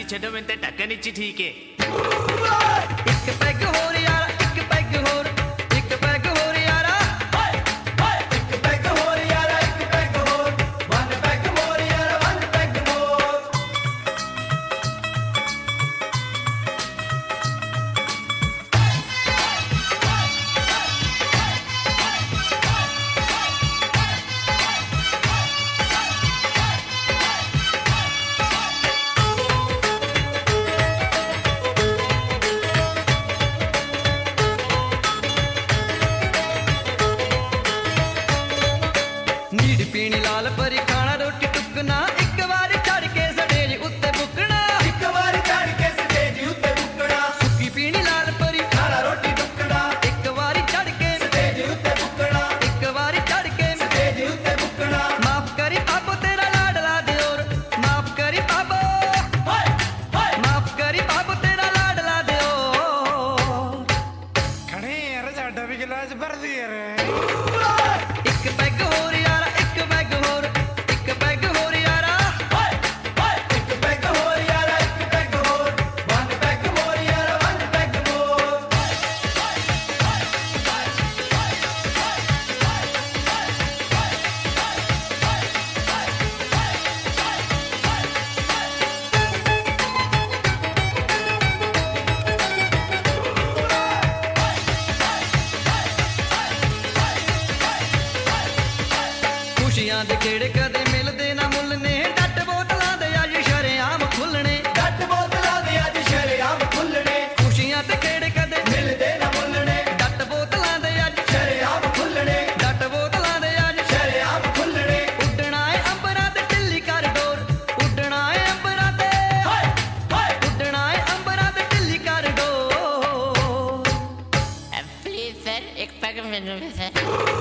ਛੱਡੋ ਮੈਨੂੰ ਤੇ ਢੱਕਣ ਵਿੱਚ ਠੀਕ ਏ। ਇੱਕ ਪੈਗ ਹੋਰ ਯਾਰਾ, ਇੱਕ ਪੈਗ ਹੋਰ, ਇੱਕ ਪੈਗ ਹੋਰ ਯਾਰਾ, ਇੱਕ ਪੈਗ ਹੋਰ ਯਾਰਾ, ਇੱਕ ਪੈਗ ਹੋਰ, ਵਨ ਪੈਗ ਹੋਰ ਯਾਰਾ, ਵਨ ਪੈਗ ਹੋਰ। ਨੀਡ ਪੀਣੀ ਲਾਲ ਪਰੀ ਖਾਣਾ ਰੋਟੀ ਟੁੱਕਣਾ, ਇੱਕ ਵਾਰ ਚੜ ਕੇ ਸਟੇਜ ਉੱਤੇ ਬੁੱਕਣਾ, ਇੱਕ ਵਾਰ ਚੜ ਕੇ ਸਟੇਜ ਉੱਤੇ ਬੁੱਕਣਾ, ਸੁੱਕੀ ਪੀਣੀ ਲਾਲ ਪਰੀ ਖਾਣਾ ਰੋਟੀ ਟੁੱਕਣਾ, ਇੱਕ ਵਾਰ ਚੜ ਕੇ ਸਟੇਜ ਉੱਤੇ ਬੁੱਕਣਾ, ਇੱਕ ਵਾਰ ਚੜ ਕੇ ਸਟੇਜ ਉੱਤੇ ਬੁੱਕਣਾ। ਮਾਫ ਕਰੀ ਪਾਪੋ ਤੇਰਾ ਲਾਡਲਾ ਦਿਓਰ, ਮਾਫ ਕਰੀ ਪਾਪੋ, ਮਾਫ ਕਰੀ ਪਾਪੋ ਤੇਰਾ ਲਾਡਲਾ ਦਿਓਰ। ਖੜੇ ਯਾਰ ਸਾਡਾ ਵੀ ਗਲਾਸ ਭਰ ਦੇ ਯਾਰ। ਇੱਕ ਪੈਗ ਹੋਰ ਯਾਰਾ, ਇੱਕ ਪੈਗ ਹੋਰ, ਇੱਕ ਪੈਗ ਹੋਰ ਯਾਰਾ, ਇੱਕ ਪੈਗ ਹੋਰ ਯਾਰਾ, ਇੱਕ ਪੈਗ ਹੋਰ, ਵਨ ਪੈਗ ਹੋਰ ਯਾਰਾ, ਵਨ ਪੈਗ ਹੋਰ। ਖੁਸ਼ੀਆਂ ਦੇ ਖੇੜੇ ਕਦੇ ਮਿਲਦੇ ਨਾ ਮੁੱਲ ਨੇ, ਡੱਟ ਬੋਤਲਾਂ ਦੇ ਅੱਜ ਸ਼ਰੇਆਮ ਖੁੱਲਣੇ, ਡੱਟ ਬੋਤਲਾਂ ਦੇ ਅੱਜ ਸ਼ਰੇਆਮ ਖੁੱਲਣੇ, ਖੁਸ਼ੀਆਂ ਤੇ ਖੇੜੇ ਕਦੇ ਮਿਲਦੇ ਨਾ ਮੁੱਲਣੇ, ਡੱਟ ਬੋਤਲਾਂ ਦੇ ਅੱਜ, ਸ਼ਰੇਆਮ ਖੁੱਲਣੇ, ਡੱਟ ਬੋਤਲਾਂ ਦੇ ਅੱਜ, ਸ਼ਰੇਆਮ ਖੁੱਲਣੇ। ਉੱਡਣਾ ਏ ਅੰਬਰਾਂ ਤੇ ਢਿੱਲੀ ਕਰ ਡੋਰ, ਉੱਡਣਾ ਏ ਅੰਬਰਾਂ ਤੇ, ਉੱਡਣਾ ਏ ਅੰਬਰਾਂ ਤੇ ਢਿੱਲੀ ਕਰ ਡੋਰ। प्लीज सर एक पैग मेनू में सर।